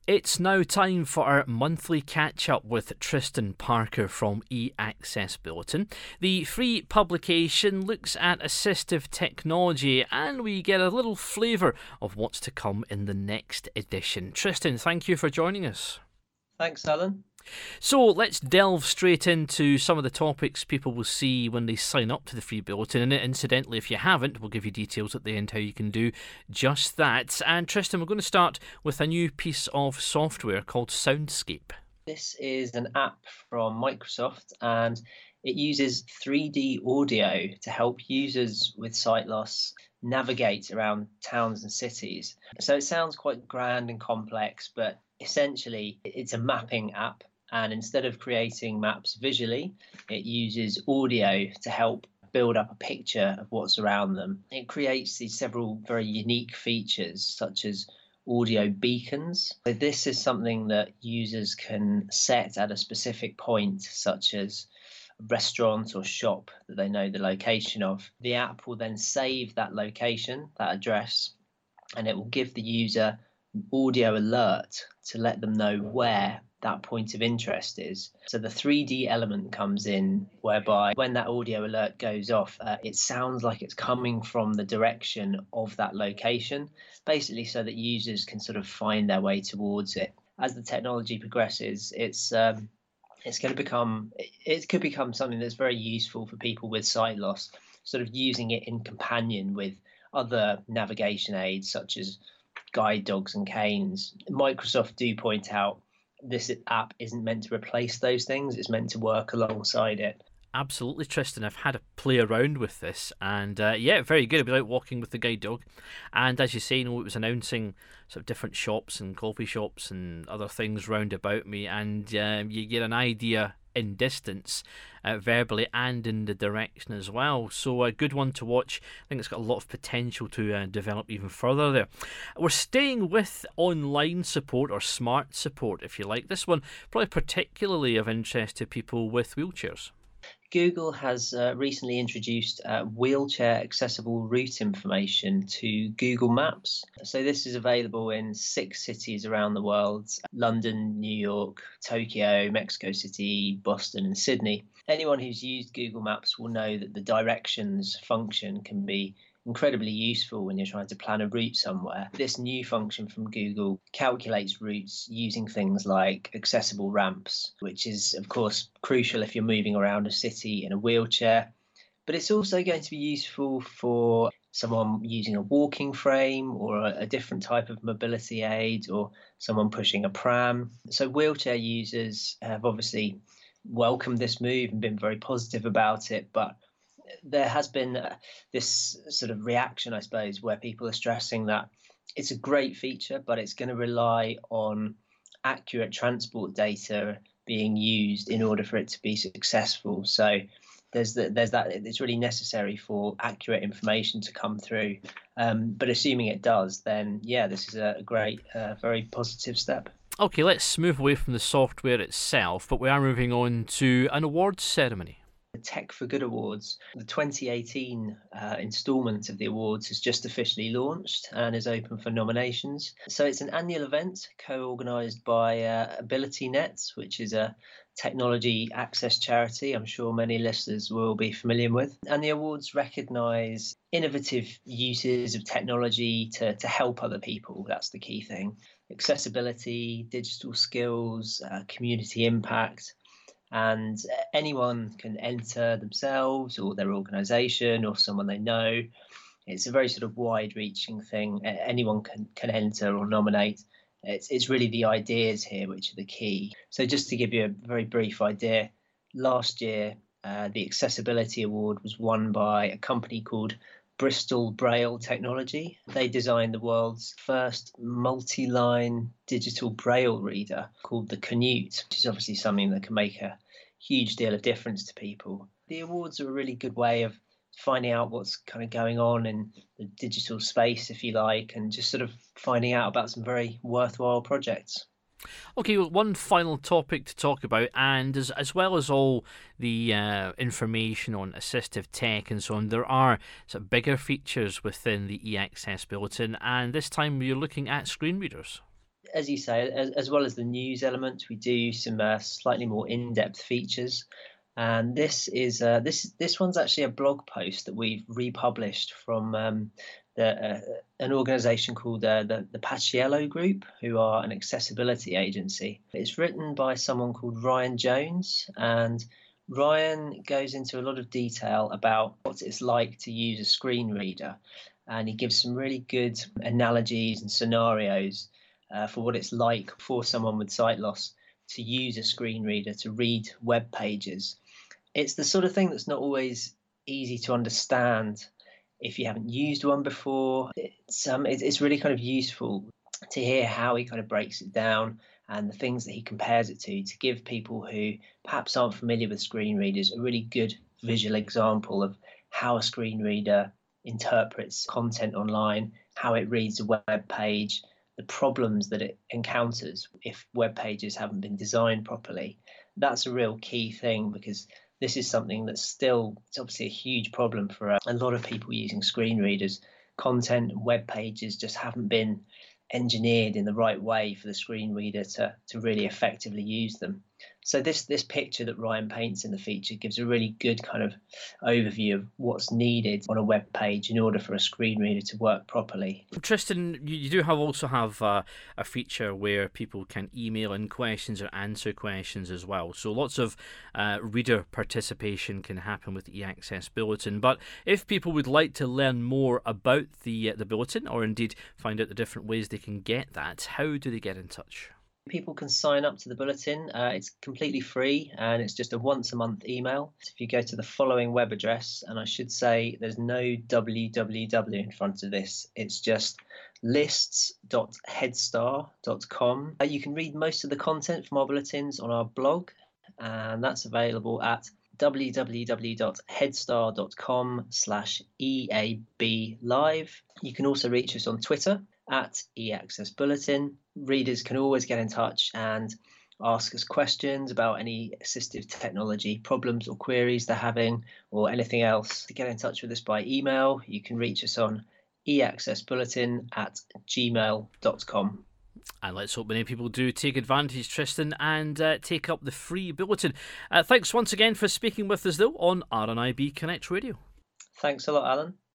It's now time for our monthly catch-up with Tristan Parker from eAccess Bulletin. The free publication looks at assistive technology and we get a little flavour of what's to come in the next edition. Tristan, thank you for joining us. Thanks, Alan. So let's delve straight into some of the topics people will see when they sign up to the free bulletin. And incidentally, if you haven't, we'll give you details at the end how you can do just that. And Tristan, we're going to start with a new piece of software called Soundscape. This is an app from Microsoft and it uses 3D audio to help users with sight loss navigate around towns and cities. So it sounds quite grand and complex, but essentially it's a mapping app. And instead of creating maps visually, it uses audio to help build up a picture of what's around them. It creates these several very unique features, such as audio beacons. So this is something that users can set at a specific point, such as a restaurant or shop that they know the location of. The app will then save that location, that address, and it will give the user an audio alert to let them know where that point of interest is. So the 3D element comes in, whereby when that audio alert goes off, it sounds like it's coming from the direction of that location, basically so that users can sort of find their way towards it. As the technology progresses, it could become something that's very useful for people with sight loss, sort of using it in companion with other navigation aids such as guide dogs and canes. Microsoft do point out this app isn't meant to replace those things, it's meant to work alongside it. Absolutely, Tristan. I've had a play around with this and very good. I've been out walking with the guide dog and as you say, it was announcing sort of different shops and coffee shops and other things round about me, and you get an idea in distance, verbally and in the direction as well. So a good one to watch. I think it's got a lot of potential to develop even further there. We're staying with online support, or smart support if you like. This one probably particularly of interest to people with wheelchairs. Google has recently introduced wheelchair accessible route information to Google Maps. So this is available in 6 cities around the world: London, New York, Tokyo, Mexico City, Boston and Sydney. Anyone who's used Google Maps will know that the directions function can be incredibly useful when you're trying to plan a route somewhere. This new function from Google calculates routes using things like accessible ramps, which is of course crucial if you're moving around a city in a wheelchair. But it's also going to be useful for someone using a walking frame or a different type of mobility aid, or someone pushing a pram. So wheelchair users have obviously welcomed this move and been very positive about it, but there has been this sort of reaction, I suppose, where people are stressing that it's a great feature, but it's going to rely on accurate transport data being used in order for it to be successful. So there's that it's really necessary for accurate information to come through. But assuming it does, then this is a great, very positive step. Okay, let's move away from the software itself, but we are moving on to an awards ceremony. The Tech for Good Awards, the 2018 instalment of the awards has just officially launched and is open for nominations. So it's an annual event co-organised by AbilityNet, which is a technology access charity I'm sure many listeners will be familiar with. And the awards recognise innovative uses of technology to help other people. That's the key thing. Accessibility, digital skills, community impact. And anyone can enter themselves or their organisation or someone they know. It's a very sort of wide-reaching thing. Anyone can enter or nominate. It's really the ideas here which are the key. So just to give you a very brief idea, last year the Accessibility Award was won by a company called Bristol Braille Technology. They designed the world's first multi-line digital Braille reader called the Canute, which is obviously something that can make a huge deal of difference to people. The awards are a really good way of finding out what's kind of going on in the digital space, if you like, and just sort of finding out about some very worthwhile projects. Okay, well, one final topic to talk about, and as well as all the information on assistive tech and so on, there are some bigger features within the eAccess Bulletin, and this time you're looking at screen readers. As you say, as well as the news element, we do some slightly more in-depth features. And this one's actually a blog post that we've republished from an organisation called the Paciello Group, who are an accessibility agency. It's written by someone called Ryan Jones, and Ryan goes into a lot of detail about what it's like to use a screen reader, and he gives some really good analogies and scenarios for what it's like for someone with sight loss to use a screen reader to read web pages. It's the sort of thing that's not always easy to understand if you haven't used one before. It's really kind of useful to hear how he kind of breaks it down and the things that he compares it to give people who perhaps aren't familiar with screen readers a really good visual example of how a screen reader interprets content online, how it reads a web page, the problems that it encounters if web pages haven't been designed properly. That's a real key thing, because this is something that's still, it's obviously a huge problem for a lot of people using screen readers. Content and web pages just haven't been engineered in the right way for the screen reader to really effectively use them. So this picture that Ryan paints in the feature gives a really good kind of overview of what's needed on a web page in order for a screen reader to work properly. Tristan, you do also have a feature where people can email in questions or answer questions as well. So lots of reader participation can happen with the eAccess Bulletin. But if people would like to learn more about the bulletin, or indeed find out the different ways they can get that, how do they get in touch? People can sign up to the bulletin. It's completely free, and it's just a once a month email. So if you go to the following web address, and I should say there's no www in front of this, it's just lists.headstar.com. You can read most of the content from our bulletins on our blog, and that's available at www.headstar.com/EAB live. You can also reach us on Twitter at eAccess Bulletin. Readers can always get in touch and ask us questions about any assistive technology problems or queries they're having, or anything else. To get in touch with us by email, you can reach us on eaccessbulletin@gmail.com. And let's hope many people do take advantage, Tristan, and take up the free bulletin. Thanks once again for speaking with us, though, on RNIB Connect Radio. Thanks a lot, Alan.